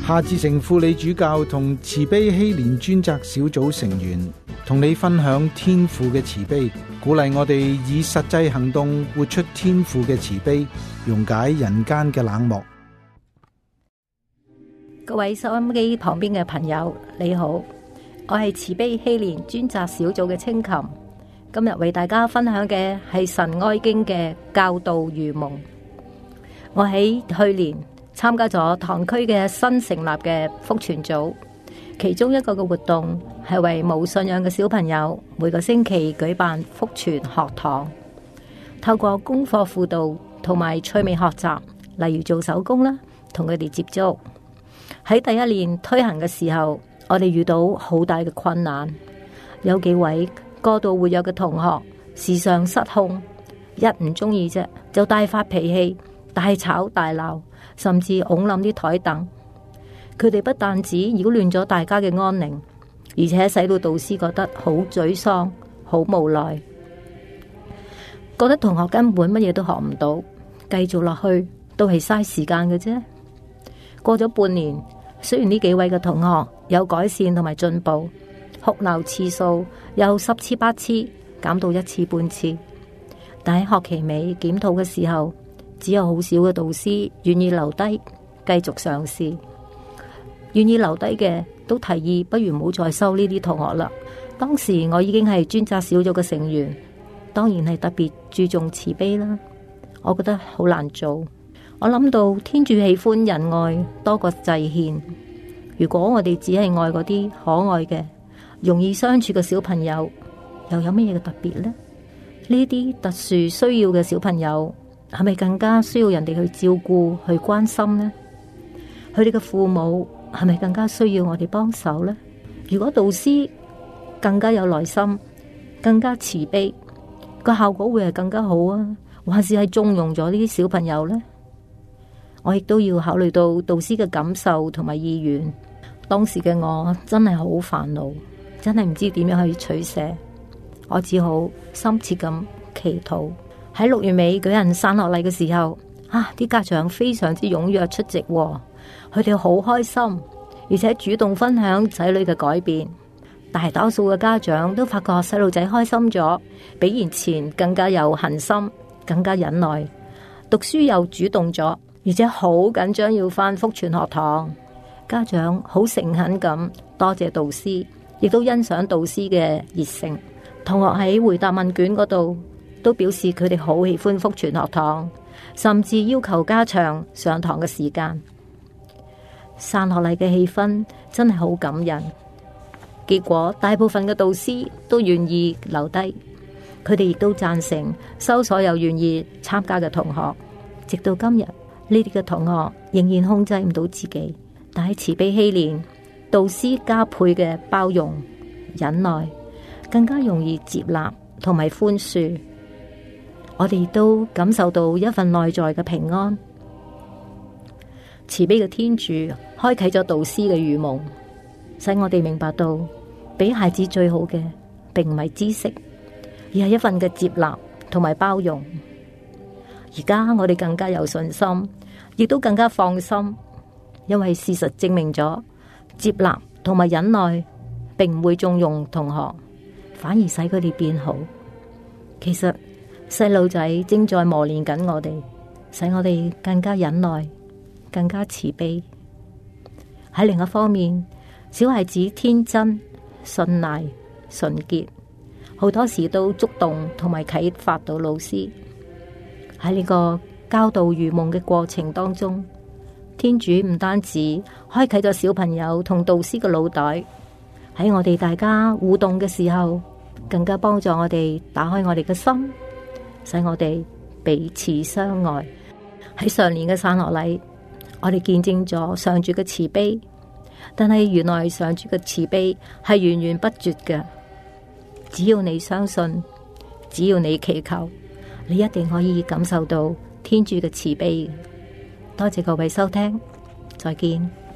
夏志誠輔理主教同慈悲禧年專責小組成員同你分享天父嘅慈悲，鼓勵我哋以實際行動活出天父嘅慈悲，溶解人間嘅冷漠。 各位收音機旁邊嘅朋友，你好，我係慈悲禧年專責小組嘅清琴，今日為大家分享嘅係神愛經嘅教導愚蒙。我喺去年參加咗堂區嘅新成立嘅福傳組，其中一個嘅活動係為無信仰嘅小朋友每個星期舉辦福傳學堂，透過功課輔導同埋趣味學習，例如做手工啦，同佢哋接觸。喺第一年推行嘅時候，我哋遇到好大嘅困難，有幾位過度活躍嘅同學時常失控，一唔中意啫就大發脾氣，大吵大鬧，甚至拱冧啲台凳。佢哋不但止擾亂咗大家嘅安寧，而且使到導師覺得好沮喪、好無奈，覺得同學根本乜嘢都學唔到，繼續落去都係嘥時間嘅啫。過咗半年，雖然呢幾位嘅同學有改善同埋進步，哭鬧次數由10次8次減到1次半次，但喺學期尾檢討嘅時候，只有好少嘅導師願意留低繼續嘗試。願意留低嘅都提議不如唔好再收呢啲同學啦。當時我已經係專責小組嘅成員，當然係特別注重慈悲啦。我覺得好難做。我諗到天主喜歡仁愛多過祭獻，如果我哋只係愛嗰啲可愛嘅容易相處嘅小朋友，又有咩嘢嘅特別呢？呢啲特殊需要嘅小朋友係咪更加需要人哋去照顧去關心呢？佢哋嘅父母係咪更加需要我哋幫手呢？如果導師更加有耐心，更加慈悲，個效果會係更加好啊？還是係縱容咗呢啲小朋友呢？我亦都要考慮到導師嘅感受同埋意願。當時嘅我真係好煩惱，真係唔知點樣去取捨。我只好深切咁祈禱。喺6月尾舉行散學禮嘅時候，啲家長非常之踴躍出席，佢哋好開心，而且主動分享仔女嘅改變。大多數嘅家長都發覺細路仔開心咗，比以前更加有恒心，更加忍耐，讀書又主動咗，而且好緊張要返福傳學堂。家長好誠懇咁多謝導師，亦都欣賞導師嘅熱誠。同學喺回答問卷嗰度都表示佢哋好喜歡福傳學堂，甚至要求加長上堂嘅時間。散學禮嘅氣氛真係好感人，結果大部分嘅導師都願意留低，佢哋亦都贊成收所有願意參加嘅同學。直到今日，呢啲嘅同學仍然控制唔到自己，但係慈悲禧年，導師加倍嘅包容、忍耐，更加容易接納同埋寬恕。我哋亦都感受到一份內在嘅平安。慈悲嘅天主開啟咗導師嘅愚蒙，使我哋明白到俾孩子最好嘅並唔係知識，而係一份嘅接納同埋包容。而家我哋更加有信心，亦都更加放心，因為事實證明咗接納同埋忍耐並唔會縱容同學，反而使佢哋變好。其實細路仔正在磨練緊我哋，使我哋更加忍耐，更加慈悲。喺另一方面，小孩子天真、信賴、純潔，好多時都觸動同埋啟發到老師。喺呢個教導愚蒙嘅過程當中，天主唔單止開啟咗小朋友同導師嘅腦袋，喺我哋大家互動嘅時候，更加幫助我哋打開我哋嘅心，使我哋彼此相愛。喺上年嘅散學禮，我哋見證咗上主嘅慈悲，但係原來上主嘅慈悲係源源不絕嘅。只要你相信，只要你祈求，你一定可以感受到天主嘅慈悲。多謝各位收聽，再見。